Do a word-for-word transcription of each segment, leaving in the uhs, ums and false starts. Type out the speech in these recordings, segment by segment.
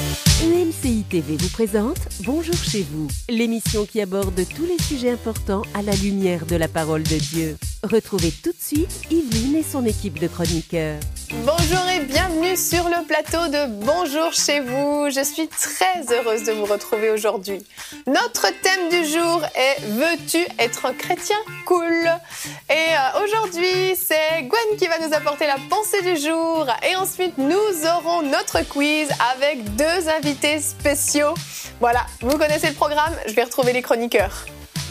E M C I T V vous présente Bonjour chez vous, l'émission qui aborde tous les sujets importants à la lumière de la parole de Dieu. Retrouvez tout de suite Yveline et son équipe de chroniqueurs. Bonjour et bienvenue sur le plateau de Bonjour chez vous. Je suis très heureuse de vous retrouver aujourd'hui. Notre thème du jour est « Veux-tu être un chrétien cool ?» Et euh, aujourd'hui, c'est Gwen qui va nous apporter la pensée du jour. Et ensuite, nous aurons notre quiz avec deux invités spéciaux. Voilà, vous connaissez le programme, je vais retrouver les chroniqueurs.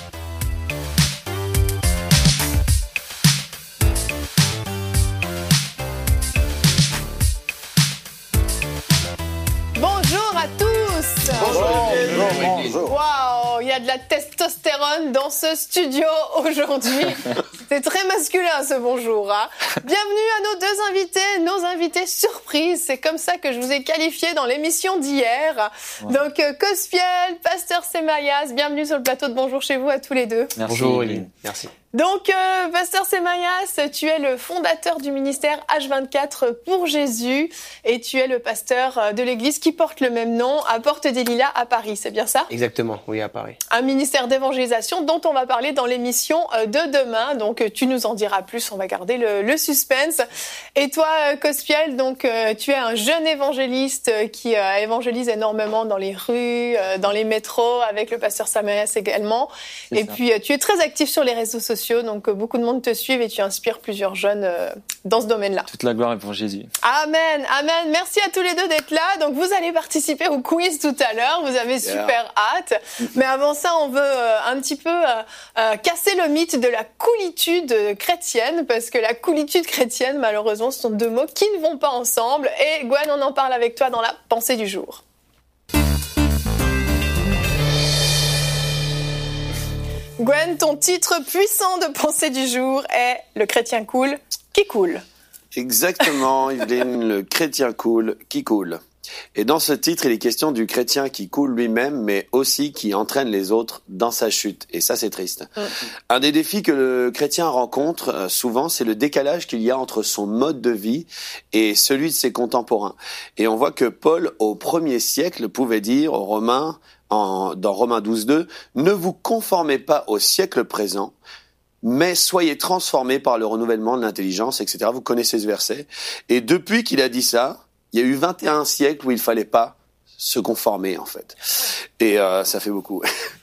Bonjour à tous. Bonjour. Bonjour. Bonjour. Waouh, il y a de la testostérone dans ce studio aujourd'hui. C'est très masculin ce bonjour. Hein. Bienvenue à nos deux invités, nos invités surprises. C'est comme ça que je vous ai qualifié dans l'émission d'hier. Ouais. Donc euh, Cospiel, Pasteur Semayas, bienvenue sur le plateau de Bonjour chez vous à tous les deux. Merci. Bonjour Yveline. Merci. Donc, euh, Pasteur Semayas, tu es le fondateur du ministère H vingt-quatre pour Jésus et tu es le pasteur de l'église qui porte le même nom à Porte des Lilas à Paris, c'est bien ça ? Exactement, oui, à Paris. Un ministère d'évangélisation dont on va parler dans l'émission de demain, donc tu nous en diras plus, on va garder le, le suspense. Et toi, Cospiel, donc tu es un jeune évangéliste qui évangélise énormément dans les rues, dans les métros, avec le pasteur Semayas également. C'est et ça. Puis tu es très actif sur les réseaux sociaux. Donc beaucoup de monde te suit et tu inspires plusieurs jeunes euh, dans ce domaine-là. Toute la gloire est pour Jésus. Amen, amen. Merci à tous les deux d'être là. Donc vous allez participer au quiz tout à l'heure. Vous avez super yeah. hâte. Mais avant ça, on veut euh, un petit peu euh, euh, casser le mythe de la coolitude chrétienne, parce que la coolitude chrétienne, malheureusement, ce sont deux mots qui ne vont pas ensemble. Et Gwen, on en parle avec toi dans la pensée du jour. Gwen, ton titre puissant de pensée du jour est « Le chrétien cool qui coule ». Exactement, Yveline, le chrétien cool qui coule. Et dans ce titre, il est question du chrétien qui coule lui-même, mais aussi qui entraîne les autres dans sa chute. Et ça, c'est triste. Mmh. Un des défis que le chrétien rencontre souvent, c'est le décalage qu'il y a entre son mode de vie et celui de ses contemporains. Et on voit que Paul, au premier siècle, pouvait dire aux Romains, En, dans Romains douze deux, ne vous conformez pas au siècle présent, mais soyez transformés par le renouvellement de l'intelligence, et cetera. Vous connaissez ce verset. Et depuis qu'il a dit ça, il y a eu vingt et un siècles où il fallait pas se conformer, en fait. Et euh, ça fait beaucoup.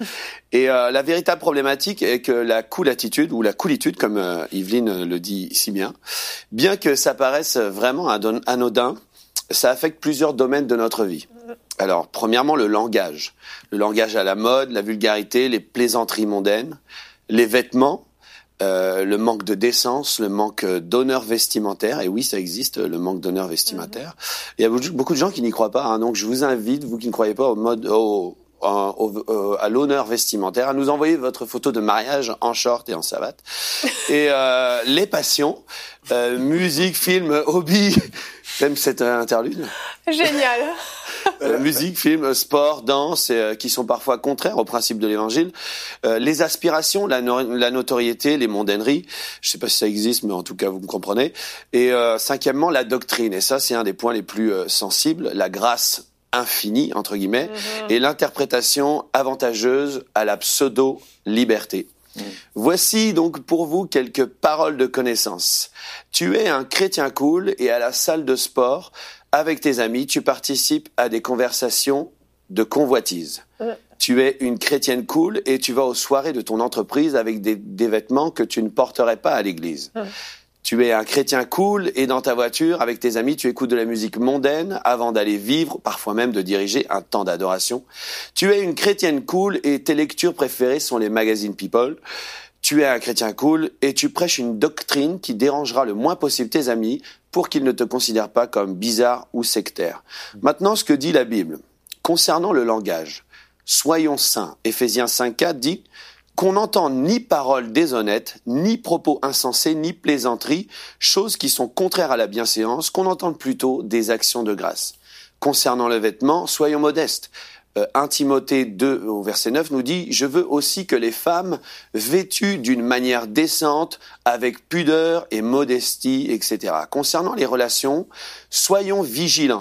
Et euh, la véritable problématique est que la cool attitude, ou la coolitude, comme euh, Yveline le dit si bien, bien que ça paraisse vraiment anodin, ça affecte plusieurs domaines de notre vie. Alors, premièrement, le langage. Le langage à la mode, la vulgarité, les plaisanteries mondaines, les vêtements, euh, le manque de décence, le manque d'honneur vestimentaire. Et oui, ça existe, le manque d'honneur vestimentaire. Mm-hmm. Il y a beaucoup de gens qui n'y croient pas. Hein, donc, je vous invite, vous qui ne croyez pas au mode... Au, Au, au, à l'honneur vestimentaire, à nous envoyer votre photo de mariage en short et en savate. Et euh, les passions, euh, musique, film, hobby, j'aime cette interlude. Génial. Euh, musique, film, sport, danse, euh, qui sont parfois contraires au principe de l'évangile. Euh, les aspirations, la, no- la notoriété, les mondaineries. Je sais pas si ça existe, mais en tout cas, vous me comprenez. Et euh, cinquièmement, la doctrine. Et ça, c'est un des points les plus euh, sensibles. La grâce infini, entre guillemets, mmh. et l'interprétation avantageuse à la pseudo-liberté. Mmh. Voici donc pour vous quelques paroles de connaissance. Tu es un chrétien cool et à la salle de sport, avec tes amis, tu participes à des conversations de convoitise. Mmh. Tu es une chrétienne cool et tu vas aux soirées de ton entreprise avec des, des vêtements que tu ne porterais pas à l'église. Mmh. Tu es un chrétien cool et dans ta voiture, avec tes amis, tu écoutes de la musique mondaine avant d'aller vivre, parfois même de diriger un temps d'adoration. Tu es une chrétienne cool et tes lectures préférées sont les magazines People. Tu es un chrétien cool et tu prêches une doctrine qui dérangera le moins possible tes amis pour qu'ils ne te considèrent pas comme bizarre ou sectaire. Maintenant, ce que dit la Bible. Concernant le langage, soyons saints. Éphésiens cinq quatre dit qu'on n'entend ni paroles déshonnêtes, ni propos insensés, ni plaisanteries, choses qui sont contraires à la bienséance, qu'on entende plutôt des actions de grâce. Concernant le vêtement, soyons modestes. Euh, un Timothée deux, au verset neuf, nous dit « Je veux aussi que les femmes, vêtues d'une manière décente, avec pudeur et modestie, et cetera » Concernant les relations, soyons vigilants.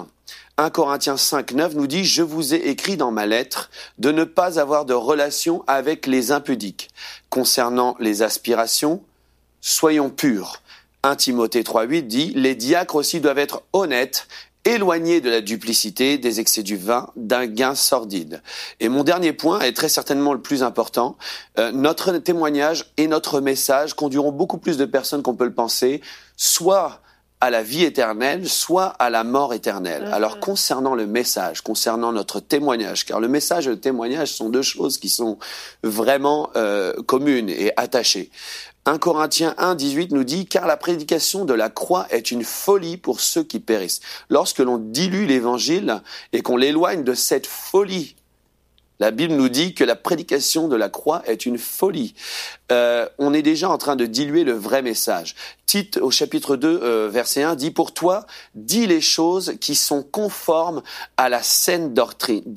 un Corinthiens cinq, neuf nous dit « Je vous ai écrit dans ma lettre de ne pas avoir de relation avec les impudiques. Concernant les aspirations, soyons purs. » un Timothée trois, huit dit « Les diacres aussi doivent être honnêtes, éloignés de la duplicité, des excès du vin, d'un gain sordide. » Et mon dernier point est très certainement le plus important. Euh, notre témoignage et notre message conduiront beaucoup plus de personnes qu'on peut le penser, soit à la vie éternelle, soit à la mort éternelle. Mmh. Alors, concernant le message, concernant notre témoignage, car le message et le témoignage sont deux choses qui sont vraiment euh, communes et attachées. un Corinthiens un, dix-huit nous dit « Car la prédication de la croix est une folie pour ceux qui périssent. » Lorsque l'on dilue l'évangile et qu'on l'éloigne de cette folie, la Bible nous dit que la prédication de la croix est une folie. Euh, on est déjà en train de diluer le vrai message. Tite, au chapitre deux, euh, verset un, dit « Pour toi, dis les choses qui sont conformes à la saine doctrine. »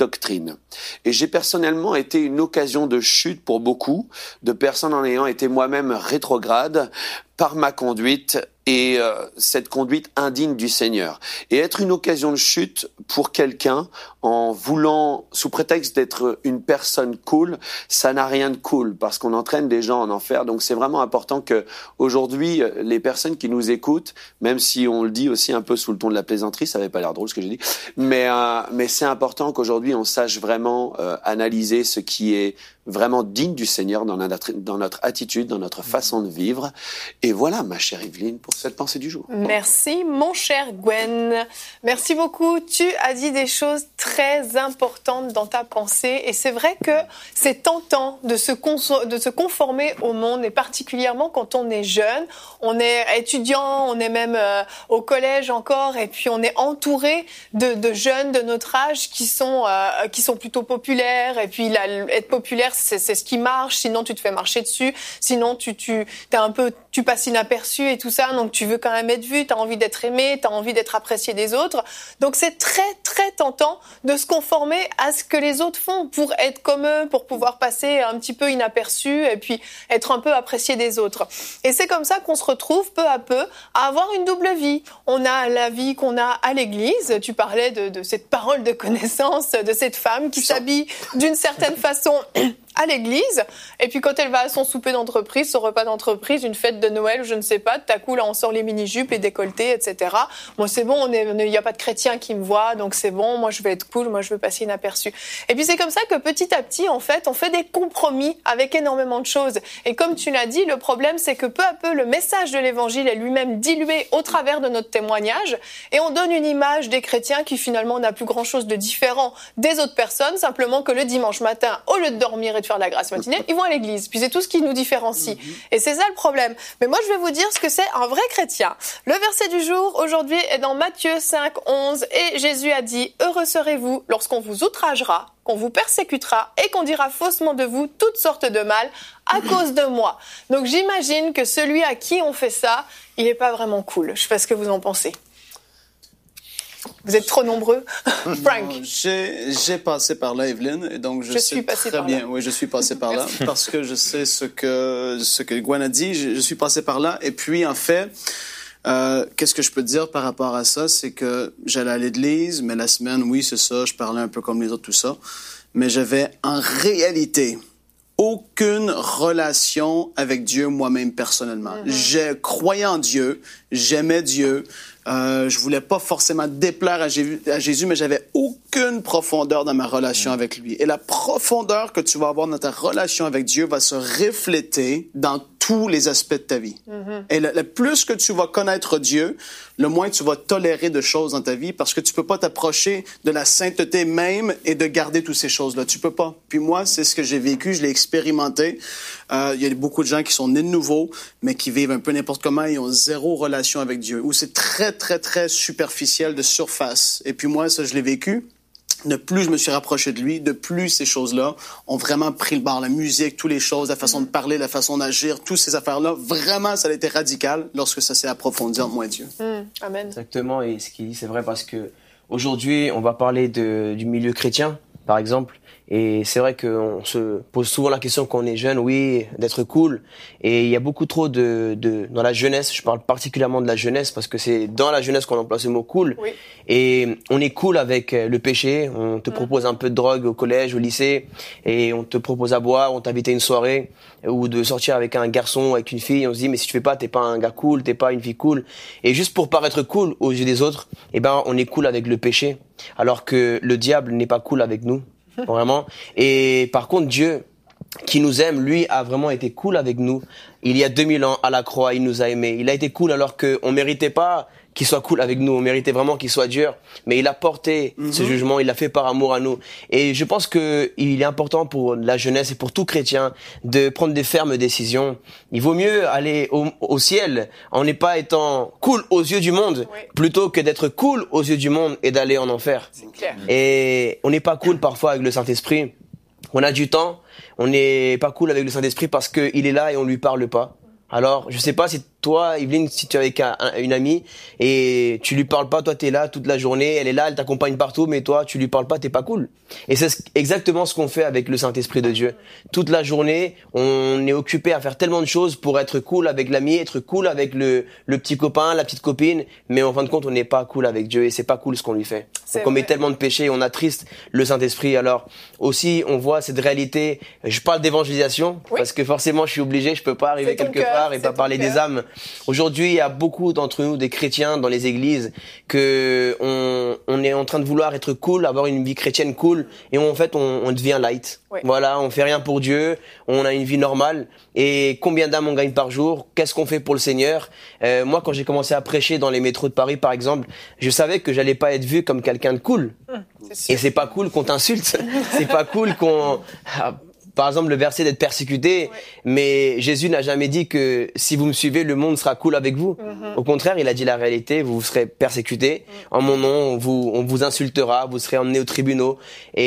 Et j'ai personnellement été une occasion de chute pour beaucoup, de personnes en ayant été moi-même rétrograde par ma conduite et euh, cette conduite indigne du Seigneur. Et être une occasion de chute pour quelqu'un en voulant, sous prétexte d'être une personne cool, ça n'a rien de cool parce qu'on entraîne des gens en enfer. Donc c'est vraiment important que aujourd'hui les personnes qui nous écoutent, même si on le dit aussi un peu sous le ton de la plaisanterie, ça n'avait pas l'air drôle ce que j'ai dit, mais euh, mais c'est important qu'aujourd'hui on sache vraiment euh, analyser ce qui est vraiment digne du Seigneur dans notre, dans notre attitude, dans notre façon de vivre. Et voilà, ma chère Evelyne, pour cette pensée du jour. Merci, mon cher Gwen. Merci beaucoup. Tu as dit des choses très importantes dans ta pensée. Et c'est vrai que c'est tentant de se, cons- de se conformer au monde, et particulièrement quand on est jeune. On est étudiant, on est même euh, au collège encore, et puis on est entouré de, de jeunes de notre âge qui sont, euh, qui sont plutôt populaires. Et puis là, être populaire, C'est, c'est ce qui marche, sinon tu te fais marcher dessus, sinon tu, tu, t'es un peu, tu passes inaperçu et tout ça, donc tu veux quand même être vu, t'as envie d'être aimé, t'as envie d'être apprécié des autres. Donc c'est très très tentant de se conformer à ce que les autres font pour être comme eux, pour pouvoir passer un petit peu inaperçu et puis être un peu apprécié des autres. Et c'est comme ça qu'on se retrouve peu à peu à avoir une double vie. On a la vie qu'on a à l'église, tu parlais de, de cette parole de connaissance, de cette femme qui s'habille d'une certaine façon à l'église, et puis quand elle va à son souper d'entreprise, son repas d'entreprise, une fête de Noël, je ne sais pas, tout à coup, là, on sort les mini-jupes, les décolletés, et cetera. Bon, c'est bon, il n'y a pas de chrétien qui me voit, donc c'est bon, moi je vais être cool, moi je veux passer inaperçu. Et puis c'est comme ça que petit à petit, en fait, on fait des compromis avec énormément de choses. Et comme tu l'as dit, le problème, c'est que peu à peu, le message de l'évangile est lui-même dilué au travers de notre témoignage, et on donne une image des chrétiens qui finalement n'a plus grand-chose de différent des autres personnes, simplement que le dimanche matin, au lieu de dormir et de faire la grâce matinée, ils vont à l'église. Puis c'est tout ce qui nous différencie. Mm-hmm. Et c'est ça le problème. Mais moi, je vais vous dire ce que c'est un vrai chrétien. Le verset du jour, aujourd'hui, est dans Matthieu cinq, onze. Et Jésus a dit, « Heureux serez-vous lorsqu'on vous outragera, qu'on vous persécutera et qu'on dira faussement de vous toutes sortes de mal à cause de moi. » Donc j'imagine que celui à qui on fait ça, il n'est pas vraiment cool. Je sais pas ce que vous en pensez. Vous êtes trop nombreux. Frank. Non, j'ai, j'ai passé par là, Evelyne, et donc je, je sais suis passé très par bien. Là. Oui, je suis passé par là parce que je sais ce que ce que Gwen a dit. Je, je suis passé par là, et puis en fait, euh, qu'est-ce que je peux dire par rapport à ça, c'est que j'allais à l'église, mais la semaine, oui, c'est ça, je parlais un peu comme les autres, tout ça, mais j'avais en réalité aucune relation avec Dieu moi-même personnellement. Mm-hmm. Je croyais en Dieu, j'aimais Dieu. Euh, je voulais pas forcément déplaire à Jésus, à Jésus, mais j'avais aucune profondeur dans ma relation mmh. avec lui. Et la profondeur que tu vas avoir dans ta relation avec Dieu va se refléter dans tous les aspects de ta vie. Mmh. Et le, le plus que tu vas connaître Dieu, le moins tu vas tolérer de choses dans ta vie, parce que tu peux pas t'approcher de la sainteté même et de garder toutes ces choses-là. Tu peux pas. Puis moi, c'est ce que j'ai vécu, je l'ai expérimenté. Euh, il y a beaucoup de gens qui sont nés de nouveau, mais qui vivent un peu n'importe comment et ont zéro relation avec Dieu, où c'est très, très, très superficiel, de surface. Et puis moi, ça, je l'ai vécu. De plus je me suis rapproché de lui, de plus ces choses-là ont vraiment pris le bord. La musique, toutes les choses, la façon de parler, la façon d'agir, toutes ces affaires-là, vraiment, ça a été radical lorsque ça s'est approfondi en moi et Dieu. Mmh, amen. Exactement, et ce qu'il dit, c'est vrai, parce que aujourd'hui, on va parler de, du milieu chrétien, par exemple, Et c'est vrai qu'on se pose souvent la question quand on est jeune, oui, d'être cool. Et il y a beaucoup trop de, de dans la jeunesse, je parle particulièrement de la jeunesse parce que c'est dans la jeunesse qu'on emploie ce mot cool. Oui. Et on est cool avec le péché. On te propose un peu de drogue au collège, au lycée, et on te propose à boire, on t'invite à une soirée ou de sortir avec un garçon, avec une fille. On se dit mais si tu fais pas, t'es pas un gars cool, t'es pas une fille cool. Et juste pour paraître cool aux yeux des autres, eh ben on est cool avec le péché, alors que le diable n'est pas cool avec nous. Vraiment. Et par contre, Dieu, qui nous aime, lui, a vraiment été cool avec nous. Il y a deux mille ans, à la croix, il nous a aimés. Il a été cool alors qu'on méritait pas qu'il soit cool avec nous. On méritait vraiment qu'il soit dur. Mais il a porté mm-hmm. ce jugement, il l'a fait par amour à nous. Et je pense que il est important pour la jeunesse et pour tout chrétien de prendre des fermes décisions. Il vaut mieux aller au, au ciel en n'est pas étant cool aux yeux du monde, oui. plutôt que d'être cool aux yeux du monde et d'aller en enfer. C'est clair. Et on n'est pas cool parfois avec le Saint-Esprit. On a du temps, on n'est pas cool avec le Saint-Esprit parce qu'il est là et on lui parle pas. Alors, je sais pas si toi, Yveline, si tu es avec un, un, une amie et tu lui parles pas, toi t'es là toute la journée, elle est là, elle t'accompagne partout, mais toi tu lui parles pas, t'es pas cool. Et c'est exactement ce qu'on fait avec le Saint-Esprit de Dieu. Toute la journée, on est occupé à faire tellement de choses pour être cool avec l'ami, être cool avec le, le petit copain, la petite copine, mais en fin de compte, on n'est pas cool avec Dieu et c'est pas cool ce qu'on lui fait. C'est Donc on met tellement de péchés, on attriste le Saint-Esprit. Alors aussi, on voit cette réalité. Je parle d'évangélisation oui. parce que forcément, je suis obligé, je peux pas arriver quelque cœur, part et pas parler cœur. des âmes. Aujourd'hui, il y a beaucoup d'entre nous, des chrétiens dans les églises, que on, on est en train de vouloir être cool, avoir une vie chrétienne cool, et en fait, on, on devient light. Oui. Voilà, on fait rien pour Dieu, on a une vie normale. Et combien d'âmes on gagne par jour? Qu'est-ce qu'on fait pour le Seigneur? euh, Moi, quand j'ai commencé à prêcher dans les métros de Paris, par exemple, je savais que j'allais pas être vu comme quelqu'un de cool. Mmh, c'est et c'est pas cool qu'on t'insulte. C'est pas cool qu'on... Par exemple, le verset d'être persécuté, ouais. mais Jésus n'a jamais dit que si vous me suivez, le monde sera cool avec vous. Mm-hmm. Au contraire, il a dit la réalité, vous serez persécutés. Mm. En mon nom, on vous, on vous insultera, vous serez emmenés aux tribunaux.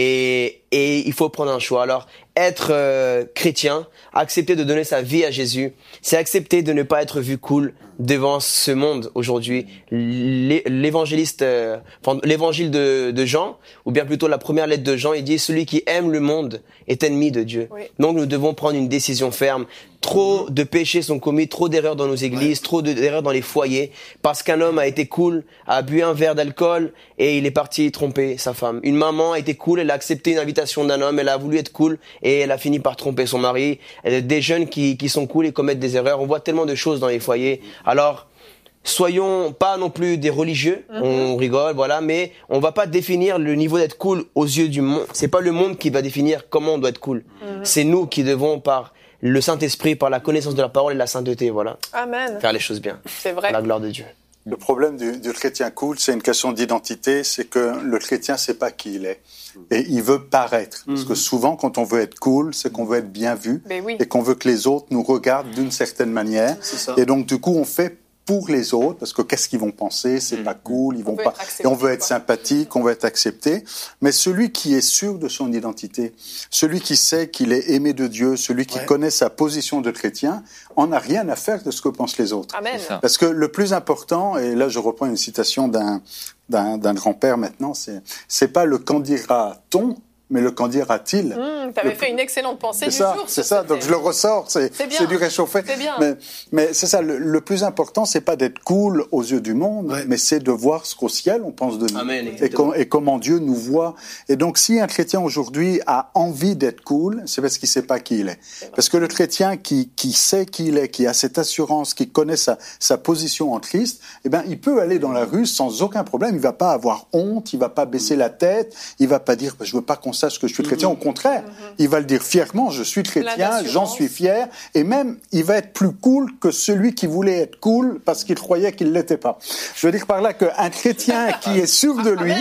Et, et il faut prendre un choix. Alors, être euh, chrétien, accepter de donner sa vie à Jésus, c'est accepter de ne pas être vu cool devant ce monde aujourd'hui. L'évangéliste, euh, enfin, l'évangile de, de Jean, ou bien plutôt la première lettre de Jean, il dit « Celui qui aime le monde est ennemi de Dieu oui. ». Donc nous devons prendre une décision ferme. Trop de péchés sont commis, trop d'erreurs dans nos églises, ouais. trop d'erreurs dans les foyers, parce qu'un homme a été cool, a bu un verre d'alcool et il est parti tromper sa femme. Une maman a été cool, elle a accepté une invitation d'un homme, elle a voulu être cool et elle a fini par tromper son mari. Des jeunes qui, qui sont cool et commettent des erreurs. On voit tellement de choses dans les foyers. Alors, soyons pas non plus des religieux, mm-hmm. on rigole, voilà, mais on va pas définir le niveau d'être cool aux yeux du monde. C'est pas le monde qui va définir comment on doit être cool. Mm-hmm. C'est nous qui devons, par le Saint-Esprit, par la connaissance de la parole et la sainteté, voilà. Amen. Faire les choses bien. C'est vrai. La gloire de Dieu. Le problème du, du chrétien cool, c'est une question d'identité, c'est que le chrétien sait pas qui il est. Et il veut paraître. Parce que souvent, quand on veut être cool, c'est qu'on veut être bien vu. Oui. Et qu'on veut que les autres nous regardent d'une certaine manière. Et donc, du coup, on fait pour les autres, parce que qu'est-ce qu'ils vont penser, c'est mmh. pas cool, ils vont pas, et on veut être quoi. sympathique, on veut être accepté. Mais celui qui est sûr de son identité, celui qui sait qu'il est aimé de Dieu, celui qui ouais. connaît sa position de chrétien, en a rien à faire de ce que pensent les autres. Amen. Parce que le plus important, et là je reprends une citation d'un, d'un, d'un grand-père maintenant, c'est, c'est pas le qu'en dira-t-on, mais le qu'en dira-t-il. Mmh, tu avais fait une excellente pensée c'est du ça, jour. C'est ça, donc je le ressors, c'est, c'est, c'est du réchauffé. C'est bien. Mais, mais c'est ça, le, le plus important, c'est pas d'être cool aux yeux du monde, ouais. mais c'est de voir ce qu'au ciel on pense de nous. Amen, et, com- et comment Dieu nous voit. Et donc, si un chrétien aujourd'hui a envie d'être cool, c'est parce qu'il sait pas qui il est. Parce que le chrétien qui, qui sait qui il est, qui a cette assurance, qui connaît sa, sa position en Christ, eh ben, il peut aller dans la rue sans aucun problème. Il va pas avoir honte, il va pas baisser la tête, il va pas dire, je veux pas qu'on sache que je suis chrétien. Au contraire, mm-hmm. il va le dire fièrement, je suis chrétien, j'en suis fier, et même, il va être plus cool que celui qui voulait être cool parce qu'il croyait qu'il l'était pas. Je veux dire par là qu'un chrétien qui est sûr de lui,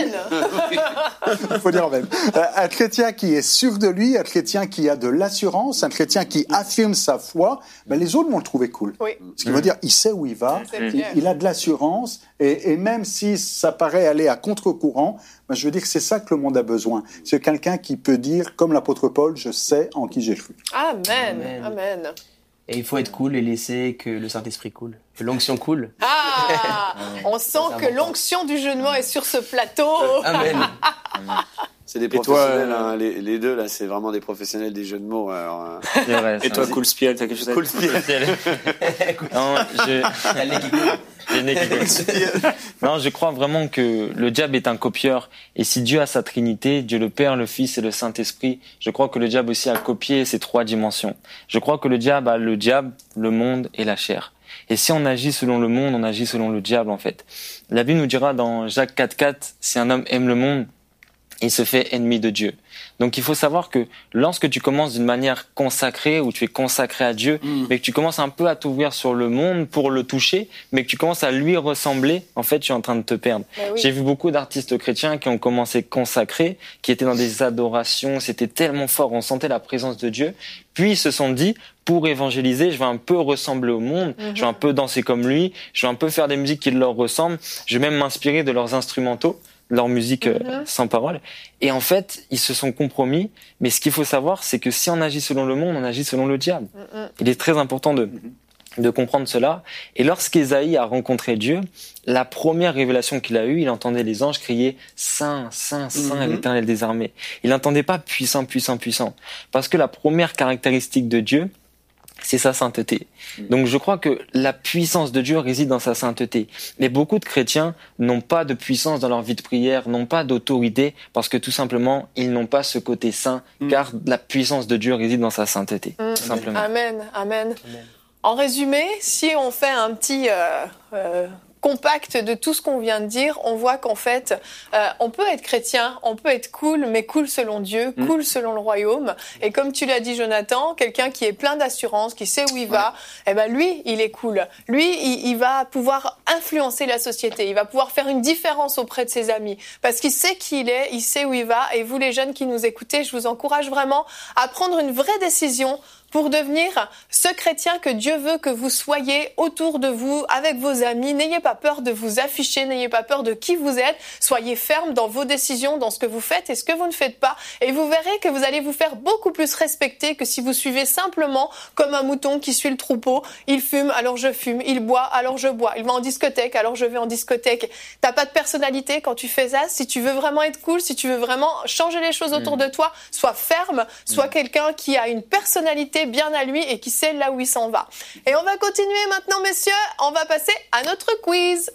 il faut dire en même, un chrétien qui est sûr de lui, un chrétien qui a de l'assurance, un chrétien qui affirme sa foi, ben les autres vont le trouver cool. Oui. Ce qui veut dire, il sait où il va, il, il a de l'assurance, et, et même si ça paraît aller à contre-courant, ben je veux dire que c'est ça que le monde a besoin. C'est quelqu'un qui peut dire, comme l'apôtre Paul, je sais en qui j'ai cru. Amen. Amen. Amen. Et il faut être cool et laisser que le Saint-Esprit coule. Que l'onction coule. Ah, on sent que l'onction du jeûnement est sur ce plateau. Amen. C'est des Et toi, professionnels, euh, hein, les, les deux là, c'est vraiment des professionnels des jeux de mots. Alors, euh... C'est vrai. Et toi, Cool Spiel, t'as quelque chose à Cool dire? Spiel. Non, je... J'ai le nez qui coule. Non, je crois vraiment que le diable est un copieur. Et si Dieu a sa Trinité, Dieu le Père, le Fils et le Saint-Esprit, je crois que le diable aussi a copié ces trois dimensions. Je crois que le diable a le diable, le monde et la chair. Et si on agit selon le monde, on agit selon le diable en fait. La Bible nous dira dans Jacques quatre quatre, si un homme aime le monde, il se fait ennemi de Dieu. Donc il faut savoir que lorsque tu commences d'une manière consacrée, où tu es consacré à Dieu, mmh. mais que tu commences un peu à t'ouvrir sur le monde pour le toucher, mais que tu commences à lui ressembler, en fait tu es en train de te perdre. Oui. J'ai vu beaucoup d'artistes chrétiens qui ont commencé consacrés, qui étaient dans des adorations, c'était tellement fort, on sentait la présence de Dieu, puis ils se sont dit, pour évangéliser, je vais un peu ressembler au monde, mmh. je vais un peu danser comme lui, je vais un peu faire des musiques qui leur ressemblent, je vais même m'inspirer de leurs instrumentaux, leur musique euh, mmh. sans parole. Et en fait, ils se sont compromis. Mais ce qu'il faut savoir, c'est que si on agit selon le monde, on agit selon le diable. Mmh. Il est très important de, de comprendre cela. Et lorsqu'Ésaïe a rencontré Dieu, la première révélation qu'il a eue, il entendait les anges crier « Saint, Saint, Saint mmh. est l'Éternel des armées ». Il n'entendait pas « puissant, puissant, puissant ». Parce que la première caractéristique de Dieu, c'est sa sainteté. Donc je crois que la puissance de Dieu réside dans sa sainteté. Mais beaucoup de chrétiens n'ont pas de puissance dans leur vie de prière, n'ont pas d'autorité, parce que tout simplement, ils n'ont pas ce côté saint, mmh. car la puissance de Dieu réside dans sa sainteté. Mmh. Tout simplement. Amen, amen. Amen. En résumé, si on fait un petit... Euh, euh... compact de tout ce qu'on vient de dire, on voit qu'en fait, euh, on peut être chrétien, on peut être cool, mais cool selon Dieu, mmh. cool selon le royaume. Et comme tu l'as dit, Jonathan, quelqu'un qui est plein d'assurance, qui sait où il va, ouais. eh ben lui, il est cool. Lui, il, il va pouvoir influencer la société. Il va pouvoir faire une différence auprès de ses amis, parce qu'il sait qui il est, il sait où il va. Et vous, les jeunes qui nous écoutez, je vous encourage vraiment à prendre une vraie décision pour devenir ce chrétien que Dieu veut que vous soyez autour de vous, avec vos amis. N'ayez pas peur de vous afficher, n'ayez pas peur de qui vous êtes. Soyez ferme dans vos décisions, dans ce que vous faites et ce que vous ne faites pas. Et vous verrez que vous allez vous faire beaucoup plus respecter que si vous suivez simplement comme un mouton qui suit le troupeau. Il fume, alors je fume. Il boit, alors je bois. Il va en discothèque, alors je vais en discothèque. T'as pas de personnalité quand tu fais ça. Si tu veux vraiment être cool, si tu veux vraiment changer les choses autour mmh. de toi, sois ferme, sois mmh. quelqu'un qui a une personnalité bien à lui et qui sait là où il s'en va. Et on va continuer maintenant, messieurs. On va passer à notre quiz.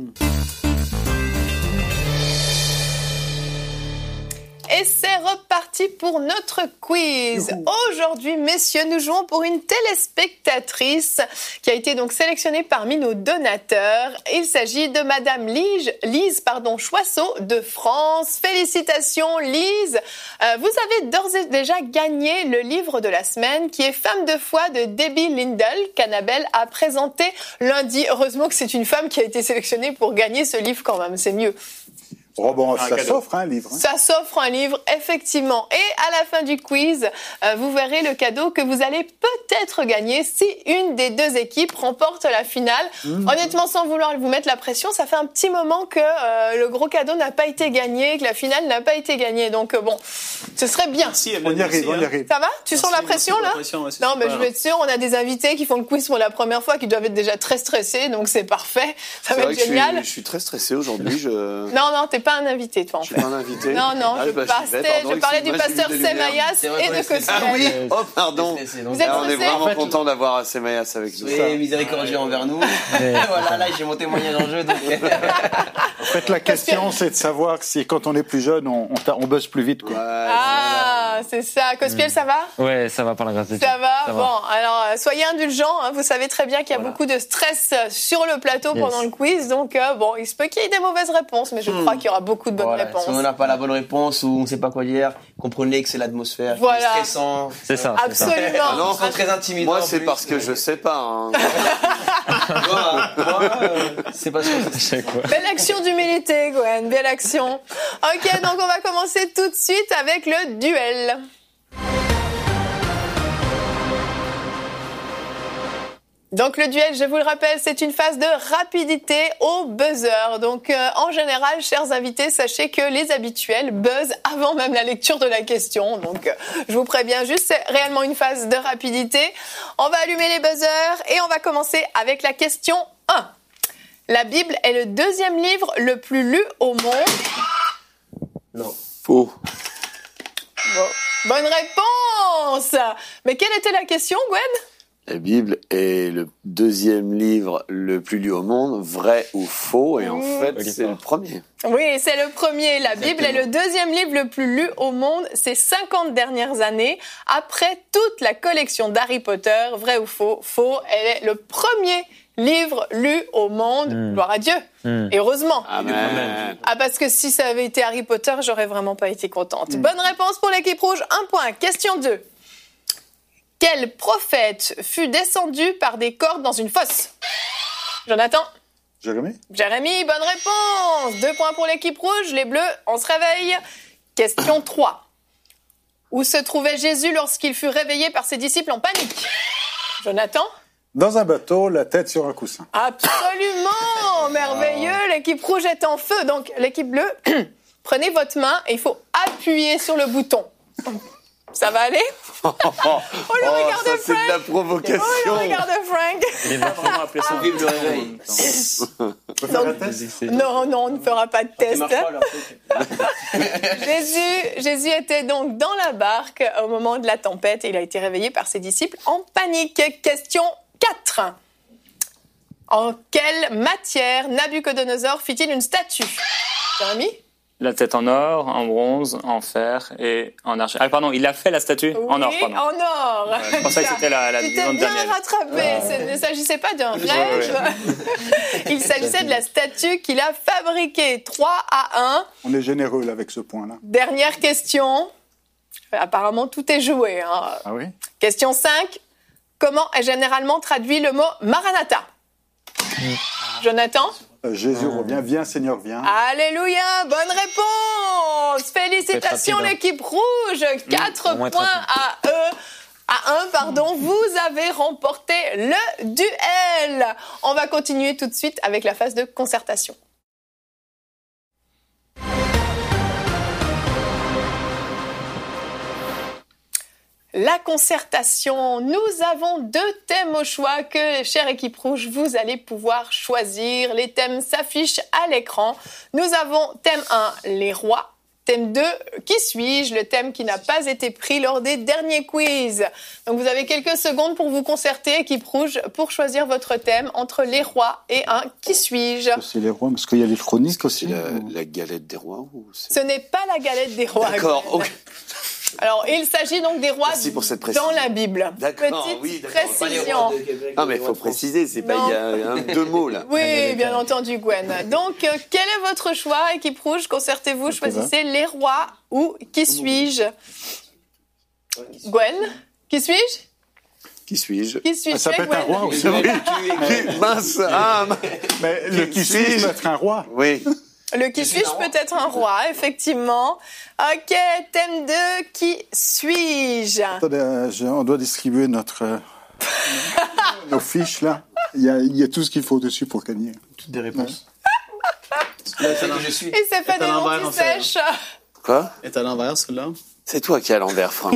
Et c'est reparti pour notre quiz. Aujourd'hui, messieurs, nous jouons pour une téléspectatrice qui a été donc sélectionnée parmi nos donateurs. Il s'agit de Madame Lise, Lise pardon, Choisseau de France. Félicitations, Lise. Euh, vous avez d'ores et déjà gagné le livre de la semaine qui est Femme de foi de Debbie Lindell qu'Annabelle a présenté lundi. Heureusement que c'est une femme qui a été sélectionnée pour gagner ce livre quand même, c'est mieux. Oh bon, ça s'offre un livre. Hein. Ça s'offre un livre, effectivement. Et à la fin du quiz, euh, vous verrez le cadeau que vous allez peut-être gagner si une des deux équipes remporte la finale. Mmh. Honnêtement, sans vouloir vous mettre la pression, ça fait un petit moment que euh, le gros cadeau n'a pas été gagné, que la finale n'a pas été gagnée. Donc euh, bon, ce serait bien. Merci, on y arrive, on y arrive. Ça va? Tu merci, sens la pression là? La pression, ouais, non, mais je vais être sûr, on a des invités qui font le quiz pour la première fois, qui doivent être déjà très stressés, donc c'est parfait. Ça c'est va être génial. Je suis, je suis très stressé aujourd'hui. Je... Non, non, t'es pas un invité, toi. Je suis pas un invité. Non, non, ah, je, bah, passais, je, pardon, je parlais du pasteur Semayas et de Cospiel. Ah oui, oh pardon. Vous êtes ah, on est vraiment en fait, content d'avoir Semayas avec nous. Oui, miséricordieux envers nous. Voilà, là j'ai mon témoignage en jeu. Donc... en fait, la question c'est de savoir si quand on est plus jeune, on, on, on buzz plus vite. Quoi. Ouais, ah, c'est ça. Cospiel, ça va? Ouais, ça va par la grâce de Dieu. Ça va. Ça bon, va. alors soyez indulgents. Hein, vous savez très bien qu'il y a voilà. beaucoup de stress sur le plateau yes. pendant le quiz, donc euh, bon, il se peut qu'il y ait des mauvaises réponses, mais je hmm. crois qu'il y aura beaucoup de bonnes voilà. réponses. Si on n'a pas la bonne réponse ou on ne sait pas quoi dire, comprenez que c'est l'atmosphère, voilà. c'est stressant. C'est ça. Absolument. C'est ça. Non, c'est très intimidant. Moi, c'est parce que je sais pas. Hein. moi, moi euh, c'est parce que je sais quoi. Belle action d'humilité, Gwen. Belle action. Ok, donc on va commencer tout de suite avec le duel. Donc le duel, je vous le rappelle, c'est une phase de rapidité au buzzer. Donc euh, en général, chers invités, sachez que les habituels buzzent avant même la lecture de la question. Donc euh, je vous préviens juste, c'est réellement une phase de rapidité. On va allumer les buzzers et on va commencer avec la question un. La Bible est le deuxième livre le plus lu au monde. Non. Faux. Bravo. Bonne réponse. Mais quelle était la question, Gwen? La Bible est le deuxième livre le plus lu au monde, vrai ou faux, et en Mmh. fait, c'est le premier. Oui, c'est le premier. La Bible est le deuxième livre le plus lu au monde ces cinquante dernières années. Après toute la collection d'Harry Potter, vrai ou faux? Faux. Elle est le premier livre lu au monde. Mm. Gloire à Dieu. Mm. Et heureusement. Amen. Ah, parce que si ça avait été Harry Potter, j'aurais vraiment pas été contente. Bonne réponse pour l'équipe rouge. Un point. Question deux. Quel prophète fut descendu par des cordes dans une fosse? Jonathan? Jérémie? Jérémy, bonne réponse. Deux points pour l'équipe rouge. Les bleus, on se réveille. Question trois. Où se trouvait Jésus lorsqu'il fut réveillé par ses disciples en panique? Jonathan? Dans un bateau, la tête sur un coussin. Absolument. Merveilleux. L'équipe rouge est en feu. Donc, l'équipe bleue, prenez votre main et il faut appuyer sur le bouton. Ça va aller? Oh, le regard ça, de c'est de la provocation. Oh, le regard de Frank. Il est vraiment appelé ça. Vive le réveil. On peut faire un test? Non, non, on ne fera pas de Ça test. marche pas, leur truc. Jésus, Jésus était donc dans la barque au moment de la tempête et il a été réveillé par ses disciples en panique. Question quatre. En quelle matière Nabuchodonosor fit-il une statue? Jérémy? La tête en or, en bronze, en fer et en argent. Ah pardon, il a fait la statue en or, Oui, pardon. en or. Ouais, je pensais que c'était la- la Tu vision t'es de bien Daniel. rattrapé. Ce ne s'agissait pas d'un rêve. Il s'agissait de la statue qu'il a fabriquée. trois à un. On est généreux là, avec ce point-là. Dernière question. Apparemment, tout est joué. Hein. Ah oui? Question cinq. Comment est généralement traduit le mot Maranatha? Jonathan? Euh, Jésus revient, viens Seigneur, viens. Alléluia, bonne réponse. Félicitations rapide, hein. l'équipe rouge. quatre au moins points être à eux. À un, pardon, vous avez remporté le duel. On va continuer tout de suite avec la phase de concertation. La concertation, nous avons deux thèmes au choix que, chère équipe rouge, vous allez pouvoir choisir. Les thèmes s'affichent à l'écran. Nous avons thème un, les rois. Thème deux, qui suis-je? Le thème qui n'a pas été pris lors des derniers quiz. Donc vous avez quelques secondes pour vous concerter, équipe rouge, pour choisir votre thème entre les rois et un qui suis-je? C'est les rois, parce qu'il y a les chroniques C'est aussi. la, ou- la galette des rois ou c'est... Ce n'est pas la galette des rois. D'accord, ok. Alors, il s'agit donc des rois Merci pour cette précision. dans la Bible. D'accord, Petite oui, d'accord. précision. Non, mais il faut préciser, c'est pas, Non. il y a un, deux mots, là. Oui, bien entendu, Gwen. Donc, euh, quel est votre choix, équipe rouge? Concertez-vous, choisissez les rois ou qui suis-je? Gwen, qui suis-je? Qui suis-je? Qui suis-je? Ah, ça peut être un Gwen. roi aussi. Qui- Mince, ah, mince. Mais le qui suis-je peut être un roi. Oui. Le qui suis-je peut être un roi, effectivement. Ok, thème deux, qui suis-je? Attendez, euh, je- on doit distribuer notre, euh, nos fiches là. Il y, a, il y a tout ce qu'il faut dessus pour gagner. Toutes des réponses. Là, c'est que je suis. Il s'est fait Et des à l'envers, noms en qui fait. sèchent. Quoi? Est à l'envers, celui-là? C'est toi qui es à l'envers, Franck.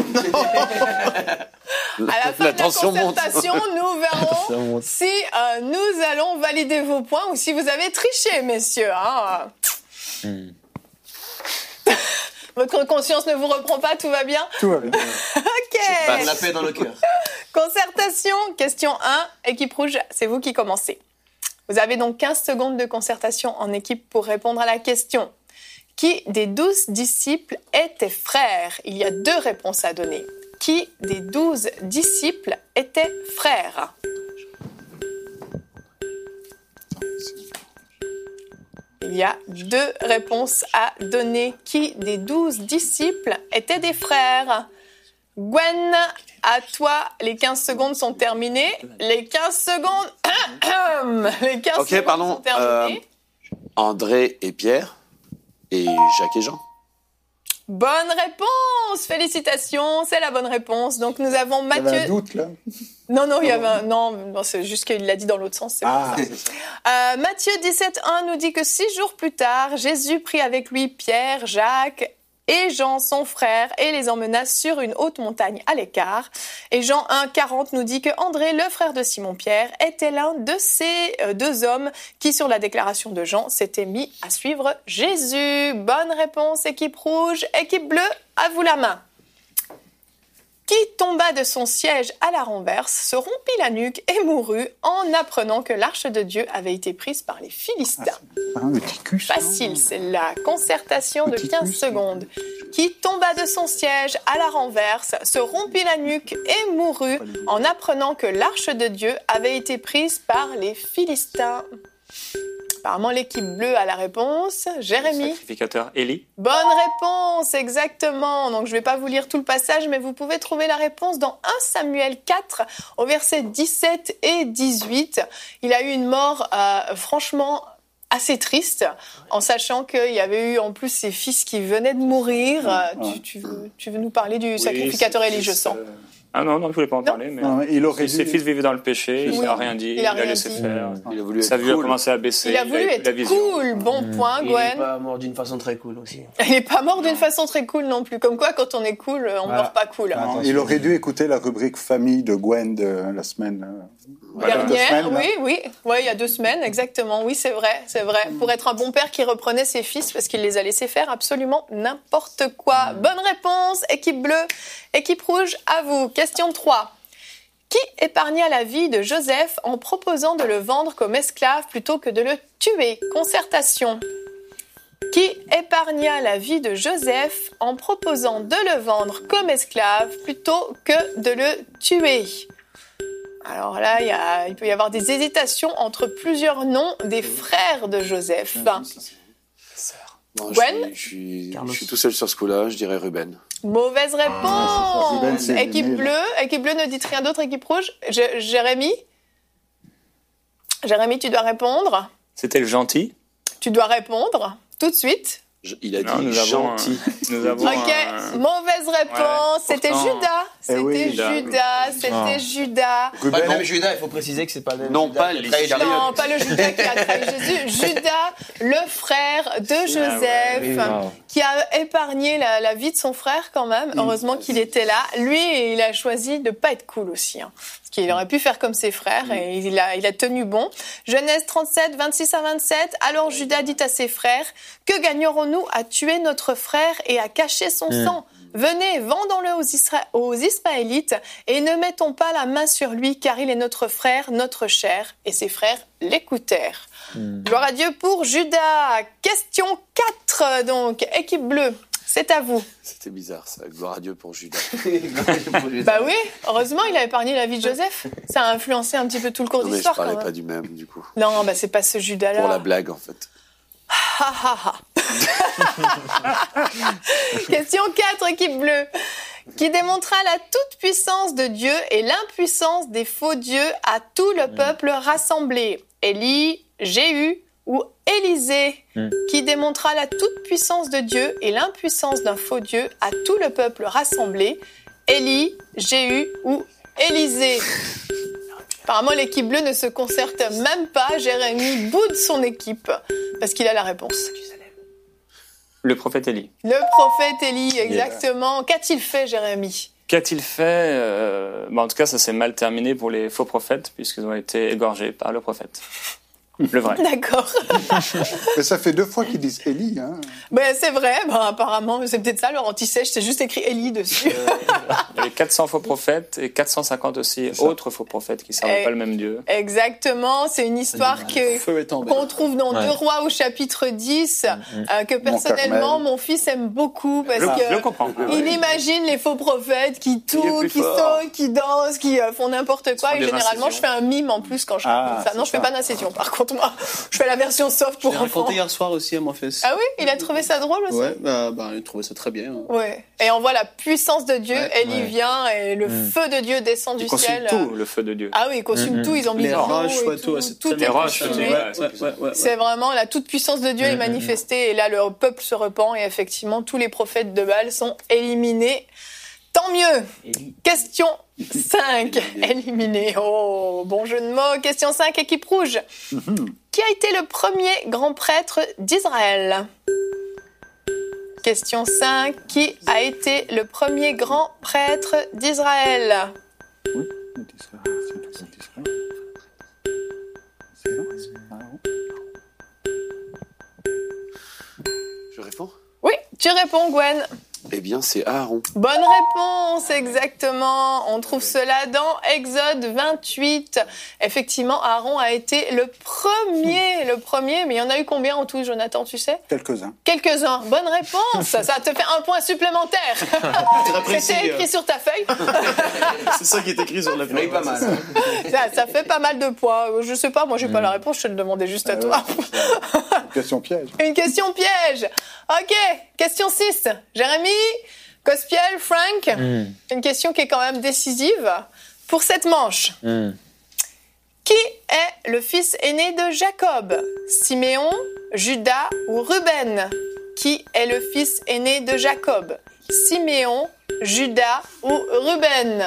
À la fin La de la tension monte. concertation, nous verrons si euh, nous allons valider vos points ou si vous avez triché, messieurs. Hein. Hmm. Votre conscience ne vous reprend pas, tout va bien? Tout va bien. Ok. On la paix dans le cœur. Concertation, question un, équipe rouge, c'est vous qui commencez. Vous avez donc quinze secondes de concertation en équipe pour répondre à la question. Qui des douze disciples étaient frères? Il y a deux réponses à donner. Qui des douze disciples étaient frères? Il y a deux réponses à donner. Qui des douze disciples étaient des frères? Gwen, à toi, les quinze secondes sont terminées. Les quinze secondes... les quinze Ok, secondes pardon, sont terminées. André et Pierre, et Jacques et Jean. Bonne réponse! Félicitations, c'est la bonne réponse. Donc nous avons Il y avait un Mathieu... doute là. Non, non, il y avait un... Non, non, c'est juste qu'il l'a dit dans l'autre sens. C'est pour Ah, ça. c'est ça. Euh, Matthieu dix-sept un nous dit que six jours plus tard, Jésus prit avec lui Pierre, Jacques et Jean, son frère, et les emmena sur une haute montagne à l'écart. Et Jean un quarante nous dit que André, le frère de Simon-Pierre, était l'un de ces euh, deux hommes qui, sur la déclaration de Jean, s'étaient mis à suivre Jésus. Bonne réponse, équipe rouge. Équipe bleue, à vous la main. qui tomba de son siège à la renverse, se rompit la nuque et mourut en apprenant que l'arche de Dieu avait été prise par les Philistins. Ah, un petit cul, ça. Facile, c'est la concertation de Petit quinze cul, secondes. Qui tomba de son siège à la renverse, se rompit la nuque et mourut en apprenant que l'arche de Dieu avait été prise par les Philistins. Apparemment, l'équipe bleue a la réponse. Jérémy. Sacrificateur Élie. Bonne réponse, exactement. Donc, je ne vais pas vous lire tout le passage, mais vous pouvez trouver la réponse dans un Samuel quatre, au verset dix-sept et dix-huit. Il a eu une mort, euh, franchement, assez triste, en sachant qu'il y avait eu en plus ses fils qui venaient de mourir. Euh, tu, tu, veux, tu veux nous parler du Oui, sacrificateur Élie, je fils, sens. euh, Ah non, non, je ne voulais pas en Non. parler. Mais Non, il aurait ses dû- fils vivaient dans le péché, il Oui. n'a rien dit, Il il a a, rien laissé dit. faire. Il a voulu Sa être vue a cool. commencé à baisser. Il a voulu eu la être vision. cool, bon point, Il n'est Gwen. pas mort d'une façon très cool aussi. Il n'est pas mort d'une façon très cool non plus. Comme quoi, quand on est cool, on ne Ah. meurt pas cool. Non, il aurait dû écouter la rubrique famille de Gwen de la semaine. euh, Voilà. deux Dernière, semaines, là. oui, oui, oui, il y a deux semaines, exactement. Oui, c'est vrai, c'est vrai. Pour être un bon père qui reprenait ses fils parce qu'il les a laissés faire absolument n'importe quoi. Bonne réponse, équipe bleue. Équipe rouge, à vous. Question trois. Qui épargna la vie de Joseph en proposant de le vendre comme esclave plutôt que de le tuer? Concertation. Qui épargna la vie de Joseph en proposant de le vendre comme esclave plutôt que de le tuer? Alors là, il, y a, il peut y avoir des hésitations entre plusieurs noms des frères de Joseph. Bon, Gwen? je, suis, je, suis, Carlos. je suis tout seul sur ce coup-là, je dirais Ruben. Mauvaise réponse. Ruben, c'est Équipe aimé, là. bleue, équipe bleue, ne dites rien d'autre. Équipe rouge, J- Jérémy. Jérémy, tu dois répondre. C'était le gentil. Tu dois répondre tout de suite. Je- il a Non, dit nous avons gentil. un- nous avons Ok, un- mauvaise réponse. Ouais, C'était pourtant- Judas. C'était Eh oui. Judas. C'était Ah. Judas. Pas Ruben, le même Judas, il faut préciser que c'est pas le même Non, Judas pas qui a les- trahi Jésus. Non, pas le Judas qui a trahi Jésus. Judas, le frère de Joseph, oui, wow. qui a épargné la, la vie de son frère quand même. Heureusement qu'il était là. Lui, il a choisi de pas être cool aussi. Hein. Parce qu'il aurait pu faire comme ses frères et il a, il a tenu bon. Genèse trente-sept, vingt-six à vingt-sept. Alors Judas dit à ses frères, que gagnerons-nous à tuer notre frère et à cacher son sang? Venez, vendons-le aux, Isra- aux Ismaélites et ne mettons pas la main sur lui car il est notre frère, notre chair. Et ses frères l'écoutèrent. Gloire à Dieu pour Judas. Question quatre, donc, équipe bleue. C'est à vous. C'était bizarre ça, gloire à Dieu pour Judas. Bah oui, heureusement, il a épargné la vie de Joseph. Ça a influencé un petit peu tout le cours Non mais je d'histoire quand parlais même. pas du même du coup. Non, bah c'est pas ce Judas-là. Pour la blague en fait. Ha, ha, ha. Question quatre, équipe bleue. Qui démontra la toute-puissance de Dieu et l'impuissance des faux dieux à tout le peuple rassemblé. Élie, Jéhu ou Élisée. Mm. Qui démontra la toute-puissance de Dieu et l'impuissance d'un faux dieu à tout le peuple rassemblé. Élie, Jéhu ou Élisée. Apparemment, l'équipe bleue ne se concerte même pas. Jérémy boude son équipe parce qu'il a la réponse. Le prophète Élie. Le prophète Élie, exactement. Qu'a-t-il fait, Jérémy? Qu'a-t-il fait euh, bah, En tout cas, ça s'est mal terminé pour les faux prophètes, puisqu'ils ont été égorgés par le prophète. Le vrai. D'accord. mais ça fait deux fois qu'ils disent Élie. Hein. Ben, c'est vrai, ben, apparemment, c'est peut-être ça, leur anti-sèche, c'est juste écrit Élie dessus. Il y avait quatre cents faux prophètes et quatre cent cinquante aussi autres faux prophètes qui ne servaient Et- pas le même Dieu. Exactement, c'est une histoire que, Feu est tombé. qu'on trouve dans Ouais. Deux Rois au chapitre dix, euh, que Mon personnellement, Carmel. mon fils aime beaucoup parce Je, que... je le comprends. Il imagine les faux prophètes qui Il est toussent, plus qui fort. sautent, qui dansent, qui euh, font n'importe quoi. font Et des généralement, incisions. je fais un mime en plus quand je Ah, raconte ça. Non, c'est je fais ça. pas d'incision. Par contre, moi, je fais la version soft pour J'ai enfants. raconté hier soir aussi à mon fils. Ah oui, il a trouvé ça drôle aussi. Ouais, bah, bah, il trouvait ça très bien. hein. Ouais. Et on voit la puissance de Dieu. Ouais. Elle y vient et le feu de Dieu descend Ils du consument ciel. tout, le feu de Dieu. Ah oui, ils consument Mhm. tout. Ils ont mis Les de l'eau roches, et ouais, tout. tout, c'est Tout tellement est Les roches, consumé. ouais, Ouais, ouais, ouais, ouais. C'est vraiment la toute puissance de Dieu est manifestée. Et là, le peuple se repent et effectivement, tous les prophètes de Baal sont éliminés. Tant mieux. Élie. Question cinq. Éliminé. Oh, bon jeu de mots. Question cinq, équipe rouge. Qui a été le premier grand prêtre d'Israël? Question cinq. Qui a été le premier grand prêtre d'Israël? Oui, Israël, c'est tout ça, Israël. C'est non, c'est- ah, bon. Je réponds. Oui, tu réponds, Gwen. Eh bien, c'est Aaron. Bonne réponse, exactement. On trouve cela dans Exode vingt-huit. Effectivement, Aaron a été le premier, le premier, mais il y en a eu combien en tout, Jonathan, tu sais? Quelques-uns. Quelques-uns. Bonne réponse. Ça te fait un point supplémentaire. C'était écrit sur ta feuille. C'est ça qui est écrit sur la feuille. Pas mal. Ça, ça fait pas mal de points. Je sais pas, moi j'ai pas la réponse, je te le demandais juste à Euh, toi. Une question piège. Une question piège. Ok, question six. Jérémy, Cospiel, Frank. Mm. Une question qui est quand même décisive pour cette manche. Mm. Qui est le fils aîné de Jacob? Siméon, Judas ou Ruben? Qui est le fils aîné de Jacob? Siméon, Judas ou Ruben?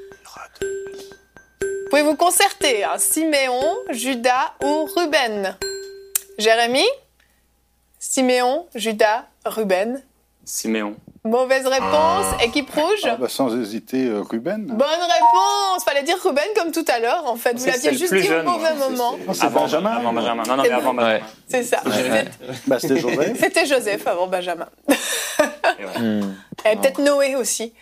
Vous pouvez vous concerter. Hein. Siméon, Judas ou Ruben? Jérémy? Siméon, Judas, Ruben? Siméon. Mauvaise réponse. Équipe rouge? Ah, bah, sans hésiter, euh, Ruben. Bonne réponse. Fallait dire Ruben comme tout à l'heure. En fait, vous C'est- l'aviez c'est le juste plus dit jeune, au mauvais moi. moment. Non, c'est Avant Benjamin. Avant Benjamin. Non, non, mais C'est avant Benjamin. C'est ça. Bah, c'était Joseph. C'était Joseph avant Benjamin. Et ouais. Mm. Et peut-être Noé aussi.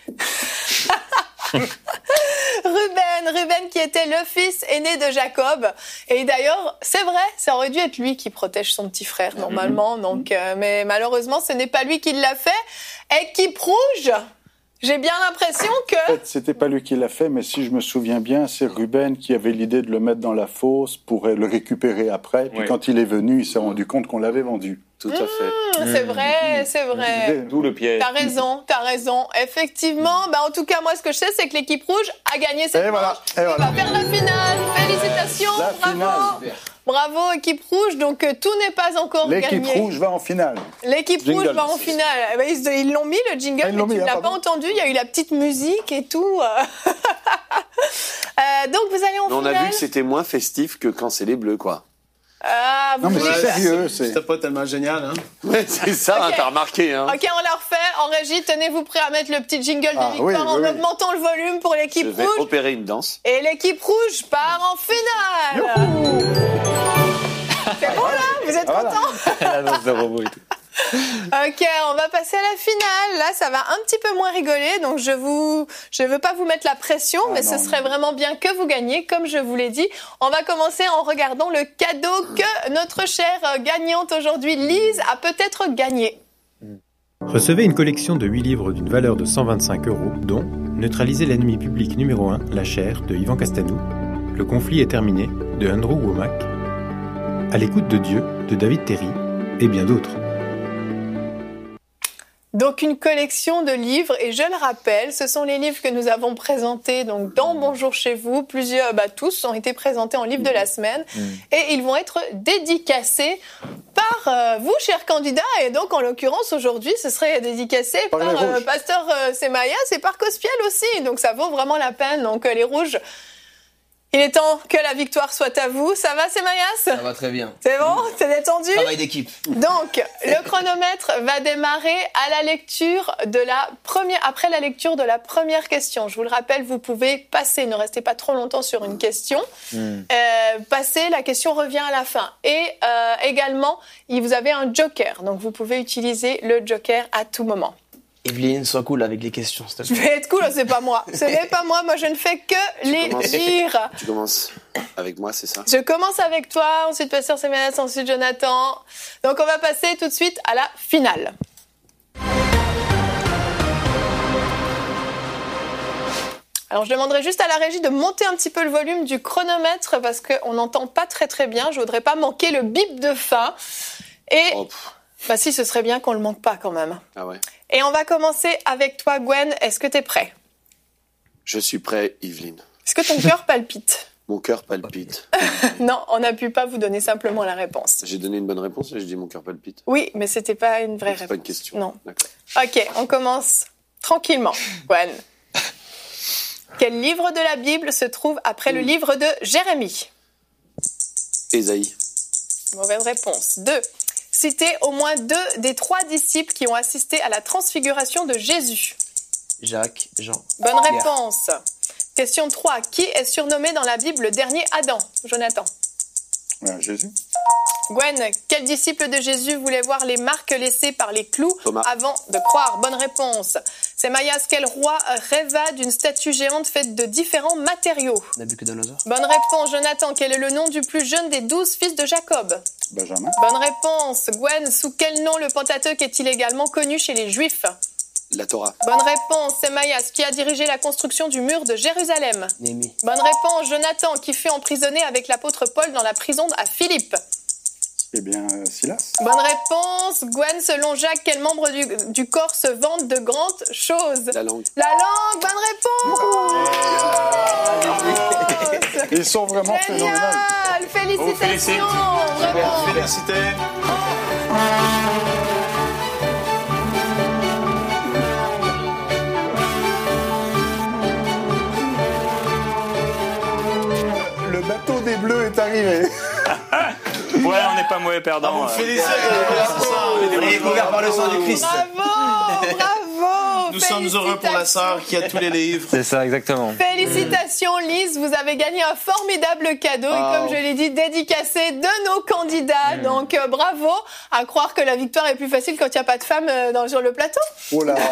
Ruben, Ruben qui était le fils aîné de Jacob. Et d'ailleurs, c'est vrai, ça aurait dû être lui qui protège son petit frère normalement. Donc, euh, mais malheureusement, ce n'est pas lui qui l'a fait. Équipe rouge, j'ai bien l'impression que... En fait, c'était pas lui qui l'a fait, mais si je me souviens bien, c'est Ruben qui avait l'idée de le mettre dans la fosse pour le récupérer après. Puis Oui. quand il est venu, il s'est rendu compte qu'on l'avait vendu. Tout à fait. C'est vrai, c'est vrai. D'où le piège. T'as raison, t'as raison. Effectivement, bah en tout cas, moi, ce que je sais, c'est que l'équipe rouge a gagné cette Et voilà, manche. et voilà. va faire la finale. Félicitations, La bravo. finale. Bravo, équipe rouge. Donc, euh, tout n'est pas encore L'équipe gagné. rouge va en finale. L'équipe Jingle. rouge va en finale. Eh ben, ils ils l'ont mis, le jingle, Ah, ils mais l'ont tu mis, ne ah, l'as pas pardon. entendu. Il y a eu la petite musique et tout. Euh, donc, vous allez en Mais on a finale. vu que c'était moins festif que quand c'est les bleus, quoi. Ah, Non, mais vous- c'est sérieux. c'est- C'était pas tellement génial, hein? Ouais, c'est ça, Ok. hein, t'as remarqué, hein. Ok, on la refait. En régie, tenez-vous prêt à mettre le petit jingle de Ah, victoire oui, en oui, oui. augmentant le volume pour Je l'équipe vais rouge. opérer une danse. Et l'équipe rouge part en finale. C'est bon là? Vous êtes Voilà. contents? L'annonce de robot et tout. Ok, on va passer à la finale. Là, ça va un petit peu moins rigoler, donc je vous, je veux pas vous mettre la pression, Ah mais non, ce serait non. vraiment bien que vous gagniez, comme je vous l'ai dit. On va commencer en regardant le cadeau que notre chère gagnante aujourd'hui, Lise, a peut-être gagné. Recevez une collection de huit livres d'une valeur de cent vingt-cinq euros, dont Neutraliser l'ennemi public numéro un, la chair, de Yvan Castalou, Le conflit est terminé, de Andrew Womack, À l'écoute de Dieu, de David Terry, et bien d'autres. Donc une collection de livres, et je le rappelle, ce sont les livres que nous avons présentés donc dans Bonjour chez vous. Plusieurs, bah tous ont été présentés en livre de la semaine, Mmh. et ils vont être dédicacés par euh, vous, chers candidats. Et donc en l'occurrence aujourd'hui, ce serait dédicacé Par par, les euh, rouges. Pasteur euh, Semayas et par Cospiel aussi. Donc ça vaut vraiment la peine. Donc euh, les rouges, il est temps que la victoire soit à vous. Ça va, Semayas? Ça va très bien. C'est bon? T'es détendu? Travail d'équipe. Donc, le chronomètre va démarrer à la lecture de la première, après la lecture de la première question. Je vous le rappelle, vous pouvez passer, ne restez pas trop longtemps sur une question. Mm. Euh, passer, la question revient à la fin. Et euh, également, vous avez un joker. Donc, vous pouvez utiliser le joker à tout moment. Evelyne, sois cool avec les questions, s'il te Je plaît. vais être cool, c'est pas moi. Ce n'est pas moi, moi je ne fais que les commences. lire. Tu commences avec moi, c'est ça? Je commence avec toi, ensuite Pasteur Semayas, ensuite Jonathan. Donc on va passer tout de suite à la finale. Alors je demanderai juste à la régie de monter un petit peu le volume du chronomètre parce qu'on n'entend pas très très bien. Je voudrais pas manquer le bip de fin. Et Oh, pff. bah si, ce serait bien qu'on le manque pas quand même. Ah ouais. Et on va commencer avec toi, Gwen. Est-ce que t'es prêt? Je suis prêt, Yveline. Est-ce que ton cœur palpite? Mon cœur palpite. Non, on n'a pu pas vous donner simplement la réponse. J'ai donné une bonne réponse et j'ai dit mon cœur palpite. Oui, mais c'était pas une vraie C'est réponse. pas une question. Non. D'accord. Ok, on commence tranquillement. Gwen. Quel livre de la Bible se trouve après le livre de Jérémie? Ésaïe. Mauvaise réponse. Deux. Citez au moins deux des trois disciples qui ont assisté à la transfiguration de Jésus. Jacques, Jean. Bonne Pierre. réponse. Question trois. Qui est surnommé dans la Bible le dernier Adam? Jonathan. Ouais, Jésus. Gwen, quel disciple de Jésus voulait voir les marques laissées par les clous Thomas. avant de croire? Bonne réponse. C'est Mayas, quel roi rêva d'une statue géante faite de différents matériaux? Nabucodonosor. Bonne réponse. Jonathan, quel est le nom du plus jeune des douze fils de Jacob? Benjamin. Bonne réponse. Gwen, sous quel nom le Pentateuque est-il également connu chez les Juifs? La Torah. Bonne réponse. C'est Mayas, qui a dirigé la construction du mur de Jérusalem? Néhémie. Bonne réponse. Jonathan, qui fut emprisonné avec l'apôtre Paul dans la prison à Philippe? Eh bien, euh, Silas. Bonne réponse. Gwen, selon Jacques, quel membre du, du corps se vante de grandes choses? La langue. La langue. Bonne réponse. Ils sont vraiment phénoménaux. Génial. Félicitations. Vraiment. Félicité. Le bateau des Bleus est arrivé. Ouais, on n'est pas mauvais perdant. Félicité. On est couvert par le sang du Christ. Bravo. Bravo. Nous sommes heureux pour la sœur qui a tous les livres. C'est ça, exactement. Félicitations Lise, vous avez gagné un formidable cadeau Oh. et comme je l'ai dit, dédicacé de nos candidats. Mm. Donc euh, bravo, à croire que la victoire est plus facile quand il n'y a pas de femmes euh, dans, sur le plateau. Oh là.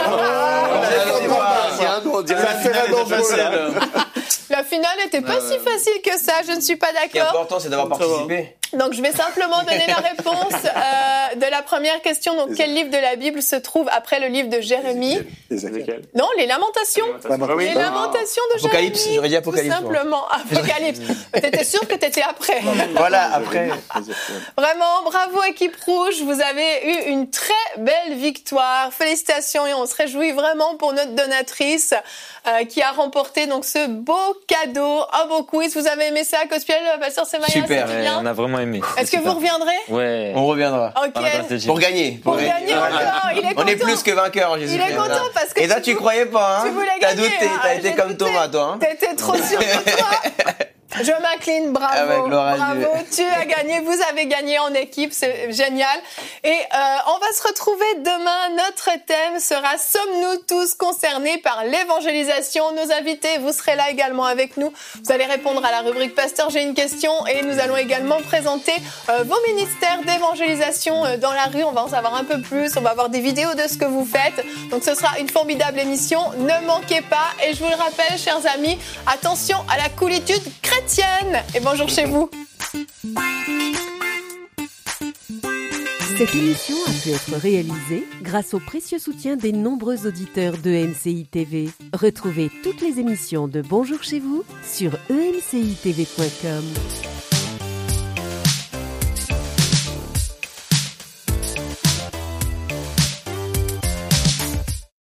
On dirait Ça fait la dangereuse, là. La finale n'était pas si facile que ça, je ne suis pas Ce qui est d'accord. important, c'est d'avoir participé. Donc je vais simplement donner la réponse euh, de la première question. Donc quel livre de la Bible se trouve après le livre de Jérémie? Ézéchiel. Non, les Lamentations. Oui. Les Lamentations de Apocalypse, Jérémie. j'aurais dit Apocalypse, Tout moi. simplement, Apocalypse. T'étais sûr que t'étais après. Voilà, après. Vraiment, bravo équipe rouge, vous avez eu une très belle victoire. Félicitations et on se réjouit vraiment pour notre donatrice euh, qui a remporté donc ce beau cadeau, un beau quiz. Vous avez aimé ça, Cospiel, Pasteur Semaya? Super, c'était Ouais, bien. on a vraiment aimé. Est-ce que vous reviendrez? Ouais. On reviendra. Ok. Par la grâce de Dieu. Pour gagner. Pour gagner encore, il est On est content. plus que vainqueurs en Jésus. Il est content parce que Et là, tu tu vou- croyais pas, tu hein? voulais T'as gagner, douté, hein. t'as été J'ai comme douté. Thomas, toi, hein? T'étais trop sûr de toi. Je m'incline, bravo, Avec gloire à bravo, Dieu. tu as gagné, vous avez gagné en équipe, c'est génial. Et euh, on va se retrouver demain, notre thème sera « Sommes-nous tous concernés par l'évangélisation ?» Nos invités, vous serez là également avec nous, vous allez répondre à la rubrique « Pasteur, j'ai une question » et nous allons également présenter euh, vos ministères d'évangélisation euh, dans la rue, on va en savoir un peu plus, on va avoir des vidéos de ce que vous faites, donc ce sera une formidable émission, ne manquez pas, et je vous le rappelle, chers amis, attention à la coolitude chrétienne. Et bonjour chez vous. Cette émission a pu être réalisée grâce au précieux soutien des nombreux auditeurs de E M C I T V. Retrouvez toutes les émissions de Bonjour chez vous sur e m c i t v point com.